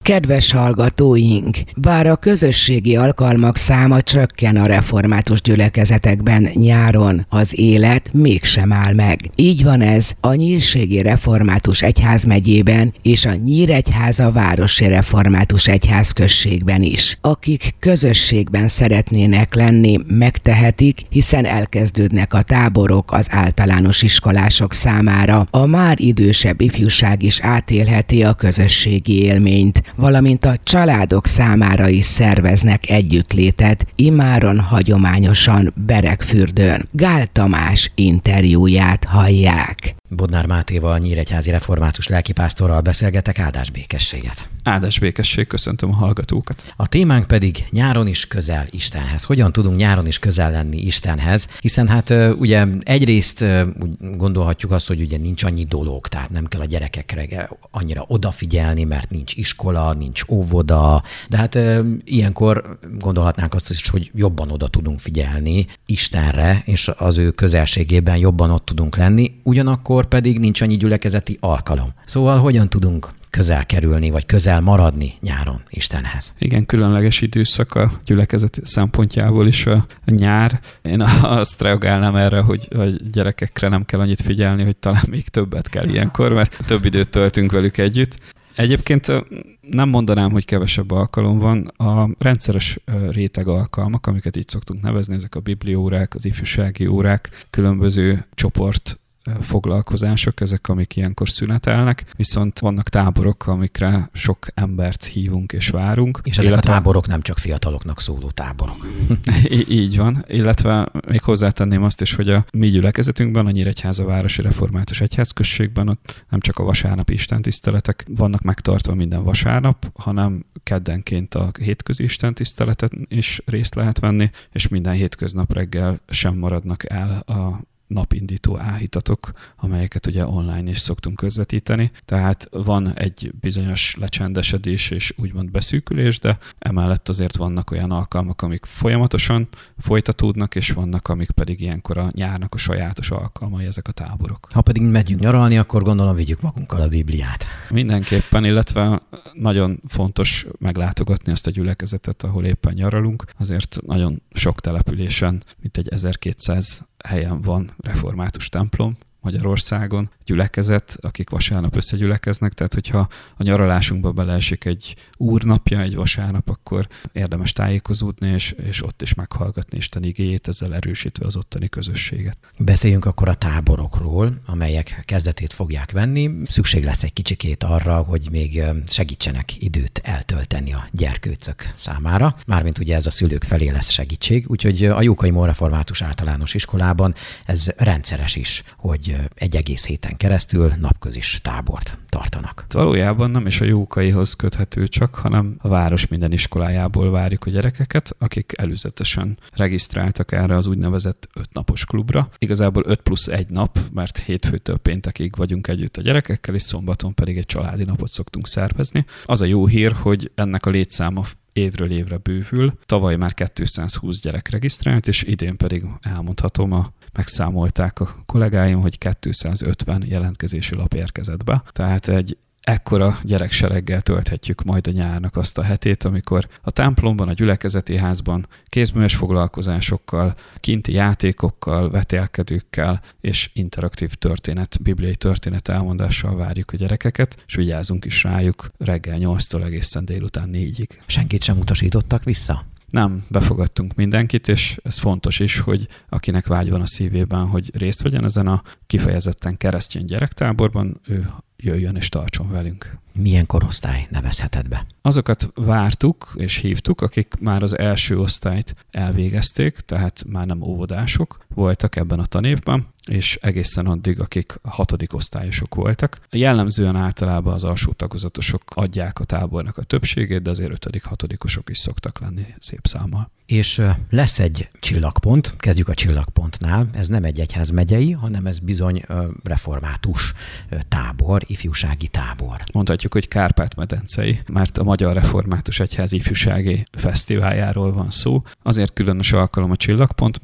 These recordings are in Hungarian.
Kedves hallgatóink, bár a közösségi alkalmak száma csökken a református gyülekezetekben nyáron, az élet mégsem áll meg. Így van ez a Nyírségi Református Egyházmegyében és a Nyíregyháza Városi Református Egyházközségben is. Akik közösségben szeretnének lenni, megtehetik, hiszen elkezdődnek a táborok az általános iskolások számára. A már idősebb ifjúság is átélheti a közösségi élményt, valamint a családok számára is szerveznek együttlétet, immáron hagyományosan Beregfürdőn. Gál Tamás interjúját hallják. Bodnár Mátéval, Nyíregyházi református lelkipásztorral beszélgetek. Áldás békességet! Áldás békesség, köszöntöm a hallgatókat! A témánk pedig nyáron is közel Istenhez. Hogyan tudunk nyáron is közel lenni Istenhez? Hiszen hát ugye egyrészt úgy gondolhatjuk azt, hogy ugye nincs annyi dolog, tehát nem kell a gyerekekre annyira odafigyelni, mert nincs iskola, nincs óvoda, de hát ilyenkor gondolhatnánk azt is, hogy jobban oda tudunk figyelni Istenre, és az ő közelségében jobban ott tudunk lenni, ugyanakkor pedig nincs annyi gyülekezeti alkalom. Szóval hogyan tudunk közel kerülni, vagy közel maradni nyáron Istenhez? Igen, különleges időszak a gyülekezet szempontjából is a nyár. Én azt reagálnám erre, hogy a gyerekekre nem kell annyit figyelni, hogy talán még többet kell ilyenkor, mert több időt töltünk velük együtt. Egyébként nem mondanám, hogy kevesebb alkalom van. A rendszeres réteg alkalmak, amiket így szoktunk nevezni, ezek a bibliaórák, az ifjúsági órák, különböző csoport foglalkozások, ezek, amik ilyenkor szünetelnek, viszont vannak táborok, amikre sok embert hívunk és várunk. És ezek a táborok nem csak fiataloknak szóló táborok. Így van, illetve még hozzátenném azt is, hogy a mi gyülekezetünkben, a Nyíregyháza Városi Református Egyházközségben ott nem csak a vasárnapi istentiszteletek vannak megtartva minden vasárnap, hanem keddenként a hétközi istentiszteleten is részt lehet venni, és minden hétköznap reggel sem maradnak el a napindító áhítatok, amelyeket ugye online is szoktunk közvetíteni. Tehát van egy bizonyos lecsendesedés és úgymond beszűkülés, de emellett azért vannak olyan alkalmak, amik folyamatosan folytatódnak, és vannak, amik pedig ilyenkor a nyárnak a sajátos alkalmai, ezek a táborok. Ha pedig megyünk nyaralni, akkor gondolom vigyük magunkkal a Bibliát. Mindenképpen, illetve nagyon fontos meglátogatni azt a gyülekezetet, ahol éppen nyaralunk. Azért nagyon sok településen, mint egy 1200 helyen van református templom Magyarországon, gyülekezet, akik vasárnap összegyülekeznek, tehát hogyha a nyaralásunkba beleesik egy úrnapja, egy vasárnap, akkor érdemes tájékozódni, és ott is meghallgatni Isten igéjét, ezzel erősítve az ottani közösséget. Beszéljünk akkor a táborokról, amelyek kezdetét fogják venni. Szükség lesz egy kicsikét arra, hogy még segítsenek időt eltölteni a gyerkőcök számára. Mármint ugye ez a szülők felé lesz segítség, úgyhogy a Jókai Mór Református Általános Iskolában ez rendszeres is, hogy egy egész héten keresztül napközis tábort tartanak. Valójában nem is a Jókaihoz köthető csak, hanem a város minden iskolájából várjuk a gyerekeket, akik előzetesen regisztráltak erre az úgynevezett 5 napos klubra. Igazából 5+1 nap, mert hétfőtől péntekig vagyunk együtt a gyerekekkel, és szombaton pedig egy családi napot szoktunk szervezni. Az a jó hír, hogy ennek a létszáma évről évre bővül. Tavaly már 220 gyerek regisztrált, és idén pedig elmondhatom, megszámolták a kollégáim, hogy 250 jelentkezési lap érkezett be. Tehát egy ekkora gyereksereggel tölthetjük majd a nyárnak azt a hetét, amikor a templomban, a gyülekezeti házban kézműves foglalkozásokkal, kinti játékokkal, vetélkedőkkel és interaktív bibliai történet elmondással várjuk a gyerekeket, és vigyázunk is rájuk reggel 8-tól egészen délután 4-ig. Senkit sem utasítottak vissza? Nem, befogadtunk mindenkit, és ez fontos is, hogy akinek vágy van a szívében, hogy részt vegyen ezen a kifejezetten keresztény gyerektáborban, ő jöjjön és tartson velünk. Milyen korosztály nevezheted be? Azokat vártuk és hívtuk, akik már az első osztályt elvégezték, tehát már nem óvodások voltak ebben a tanévben, és egészen addig, akik 6. osztályosok voltak. Jellemzően általában az alsó tagozatosok adják a tábornak a többségét, de azért 5.-6. is szoktak lenni szép számmal. És lesz egy csillagpont, kezdjük a csillagpontnál, ez nem egy egyházmegyei, hanem ez bizony református tábor, ifjúsági tábor. Mondhatjuk, hogy Kárpát-medencei, mert a Magyar Református Egyház ifjúsági fesztiváljáról van szó. Azért különös alkalom a csillagpont, mert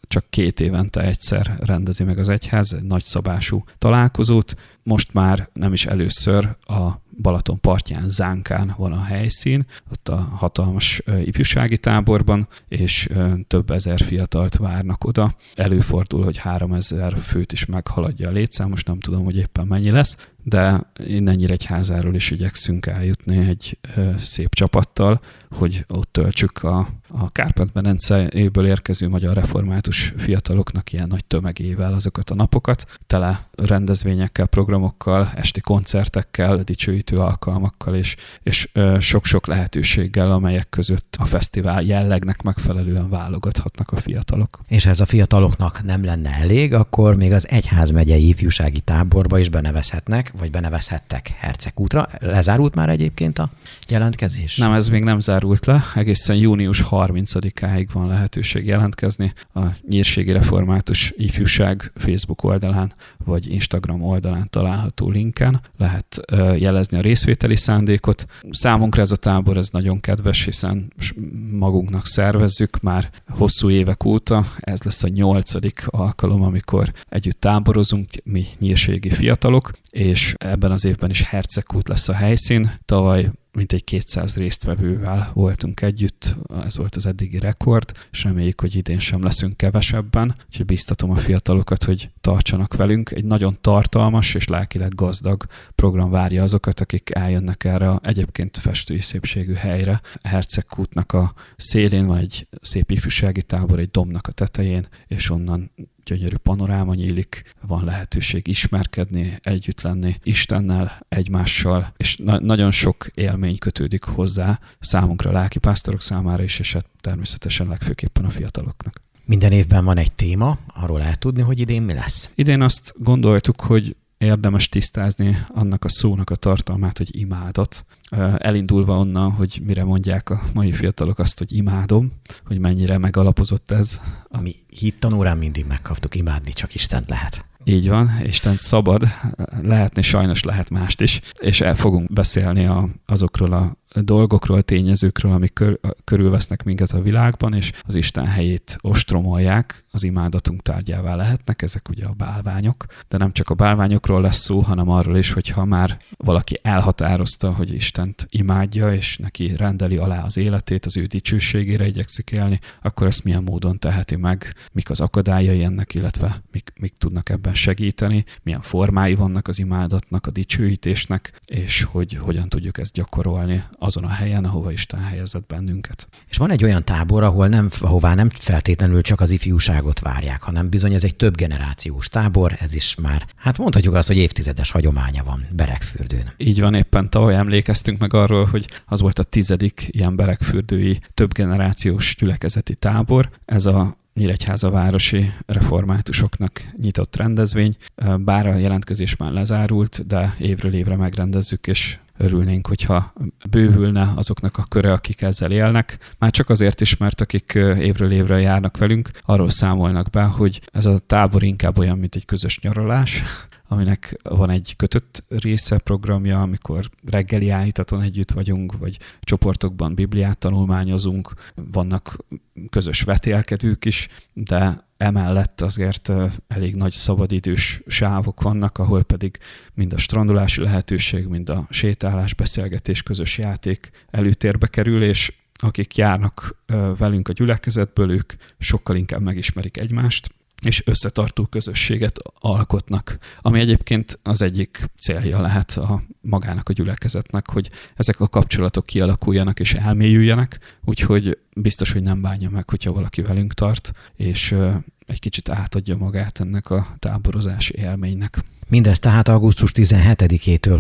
csak 2 évente egyszer rendezi meg az egyház egy nagyszabású találkozót. Most már nem is először a Balaton partján, Zánkán van a helyszín, ott a hatalmas ifjúsági táborban, és több ezer fiatalt várnak oda. Előfordul, hogy 3000 főt is meghaladja a létszám, most nem tudom, hogy éppen mennyi lesz, de innen Nyíregyházáról is igyekszünk eljutni egy szép csapattal, hogy ott töltsük a Kárpát-medencéből érkező magyar református fiataloknak ilyen nagy tömegével azokat a napokat, tele rendezvényekkel, programokkal, esti koncertekkel, dicsőítő alkalmakkal és sok-sok lehetőséggel, amelyek között a fesztivál jellegnek megfelelően válogathatnak a fiatalok. És ha ez a fiataloknak nem lenne elég, akkor még az egyházmegyei ifjúsági táborba is benevezhetnek, vagy benevezhettek Hercegkútra. Lezárult már egyébként a jelentkezés? Nem, ez még nem zárult le. Egészen június 30-áig van lehetőség jelentkezni a Nyírségi Református Ifjúság Facebook oldalán, vagy Instagram oldalán található linken. Lehet jelezni a részvételi szándékot. Számunkra ez a tábor ez nagyon kedves, hiszen magunknak szervezzük már hosszú évek óta. Ez lesz a 8. alkalom, amikor együtt táborozunk, mi nyírségi fiatalok, és ebben az évben is Hercegkút lesz a helyszín. Tavaly mintegy 200 résztvevővel voltunk együtt, ez volt az eddigi rekord, és reméljük, hogy idén sem leszünk kevesebben, úgyhogy biztatom a fiatalokat, hogy tartsanak velünk. Egy nagyon tartalmas és lelkileg gazdag program várja azokat, akik eljönnek erre a egyébként festői szépségű helyre. A Hercegkútnak a szélén van egy szép ifjúsági tábor, egy dombnak a tetején, és onnan gyönyörű panoráma nyílik, van lehetőség ismerkedni, együtt lenni Istennel, egymással, és nagyon sok élmény kötődik hozzá számunkra, a lelkipásztorok számára is, és természetesen legfőképpen a fiataloknak. Minden évben van egy téma, arról lehet tudni, hogy idén mi lesz. Idén azt gondoltuk, hogy érdemes tisztázni annak a szónak a tartalmát, hogy imádat. Elindulva onnan, hogy mire mondják a mai fiatalok azt, hogy imádom, hogy mennyire megalapozott ez. Mi hittanórán mindig megkaptuk, imádni csak Istent lehet. Így van, Isten szabad, lehetni, sajnos lehet mást is, és el fogunk beszélni azokról a dolgokról, tényezőkről, amik körülvesznek minket a világban, és az Isten helyét ostromolják, az imádatunk tárgyává lehetnek, ezek ugye a bálványok, de nem csak a bálványokról lesz szó, hanem arról is, hogyha már valaki elhatározta, hogy Istent imádja, és neki rendeli alá az életét, az ő dicsőségére igyekszik élni, akkor ezt milyen módon teheti meg, mik az akadályai ennek, illetve mik tudnak ebben segíteni, milyen formái vannak az imádatnak, a dicsőítésnek, és hogy hogyan tudjuk ezt gyakorolni azon a helyen, ahova Isten helyezett bennünket. És van egy olyan tábor, ahová nem feltétlenül csak az ifjúságot várják, hanem bizony ez egy több generációs tábor, ez is már, hát mondhatjuk azt, hogy évtizedes hagyománya van Beregfürdőn. Így van, éppen tavaly emlékeztünk meg arról, hogy az volt a 10. ilyen beregfürdői több generációs gyülekezeti tábor. Ez a Nyíregyháza városi reformátusoknak nyitott rendezvény, bár a jelentkezés már lezárult, de évről évre megrendezzük, és örülnénk, hogyha bővülne azoknak a köre, akik ezzel élnek. Már csak azért is, mert akik évről évre járnak velünk, arról számolnak be, hogy ez a tábor inkább olyan, mint egy közös nyaralás, aminek van egy kötött része, programja, amikor reggeli áhítaton együtt vagyunk, vagy csoportokban Bibliát tanulmányozunk, vannak közös vetélkedők is, de emellett azért elég nagy szabadidős sávok vannak, ahol pedig mind a strandolási lehetőség, mind a sétálás, beszélgetés, közös játék előtérbe kerül, és akik járnak velünk a gyülekezetből, ők sokkal inkább megismerik egymást, és összetartó közösséget alkotnak, ami egyébként az egyik célja lehet magának a gyülekezetnek, hogy ezek a kapcsolatok kialakuljanak és elmélyüljenek, úgyhogy biztos, hogy nem bánja meg, hogyha valaki velünk tart, és egy kicsit átadja magát ennek a táborozási élménynek. Mindez tehát augusztus 17-től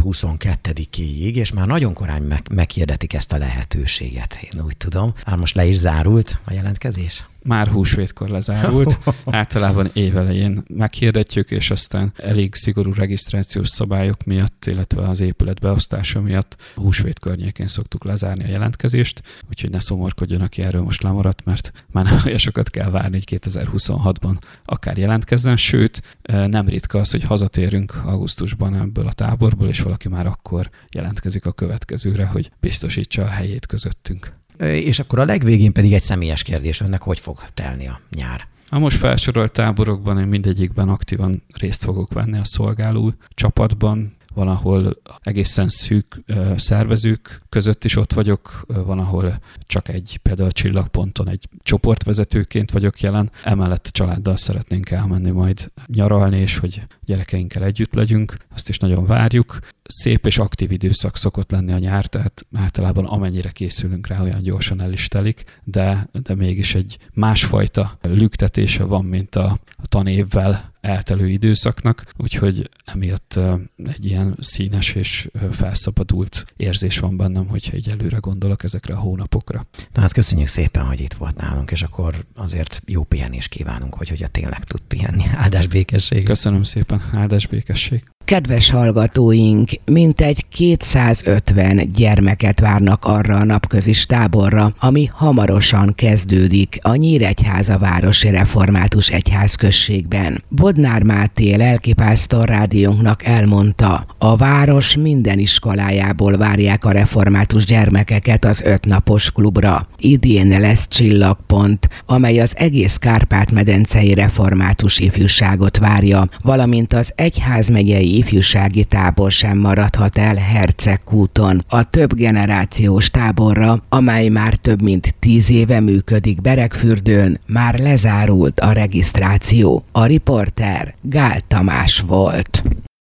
22-ig, és már nagyon korán meghirdetik ezt a lehetőséget, én úgy tudom. Már most le is zárult a jelentkezés? Már húsvétkor lezárult. Általában évelején meghirdetjük, és aztán elég szigorú regisztrációs szabályok miatt, illetve az épület beosztása miatt húsvét környékén szoktuk lezárni a jelentkezést, úgyhogy ne szomorkodjon, aki erről most lemaradt, mert már nem olyan sokat kell várni, hogy 2026-ban akár jelentkezzen, sőt, nem ritka az, hogy hazatérünk augusztusban ebből a táborból, és valaki már akkor jelentkezik a következőre, hogy biztosítsa a helyét közöttünk. És akkor a legvégén pedig egy személyes kérdés, önnek hogy fog telni a nyár? A most felsorolt táborokban én mindegyikben aktívan részt fogok venni a szolgáló csapatban. Van, ahol egészen szűk szervezők között is ott vagyok, van, ahol csak például a Csillagponton egy csoportvezetőként vagyok jelen. Emellett a családdal szeretnénk elmenni majd nyaralni, és hogy gyerekeinkkel együtt legyünk. Azt is nagyon várjuk. Szép és aktív időszak szokott lenni a nyár, tehát általában amennyire készülünk rá, olyan gyorsan el is telik, de mégis egy másfajta lüktetése van, mint a tanévvel eltelő időszaknak, úgyhogy emiatt egy ilyen színes és felszabadult érzés van bennem, hogyha így előre gondolok ezekre a hónapokra. Na hát köszönjük szépen, hogy itt volt nálunk, és akkor azért jó pihenést kívánunk, hogy tényleg tud pihenni. Áldás békesség. Köszönöm szépen, áldás békesség. Kedves hallgatóink, mintegy 250 gyermeket várnak arra a napközis táborra, ami hamarosan kezdődik a Nyíregyháza városi református egyházközségben. Bodnár Máté lelkipásztor rádiónknak elmondta, a város minden iskolájából várják a református gyermekeket az 5 napos klubra. Idén lesz Csillagpont, amely az egész Kárpát-medencei református ifjúságot várja, valamint az egyházmegyei ifjúsági tábor sem maradhat el Hercegkúton. A több generációs táborra, amely már több mint 10 éve működik Beregfürdőn, már lezárult a regisztráció. A riporter Gál Tamás volt.